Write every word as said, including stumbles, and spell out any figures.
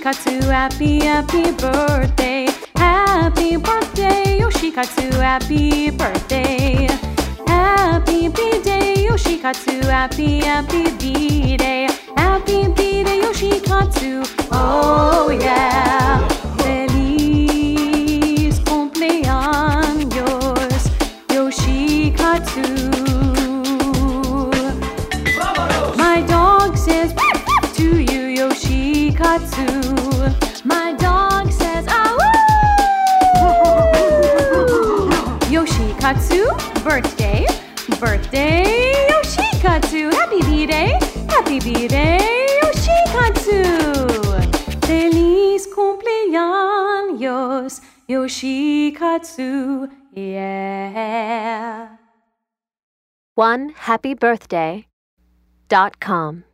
Yoshikatsu, happy, happy birthday. Happy birthday, Yoshikatsu, happy birthday. Happy B-Day, Yoshikatsu, happy, happy B-Day. Happy B-Day, Yoshikatsu, oh yeah. Feliz cumpleaños, Yoshikatsu. My dog says to you, Yoshikatsu. My dog says, ah Yoshikatsu, birthday, birthday, Yoshikatsu. Happy B-Day, happy B-Day, Yoshikatsu. Feliz cumpleaños, Yoshikatsu, yeah. one happy birthday dot com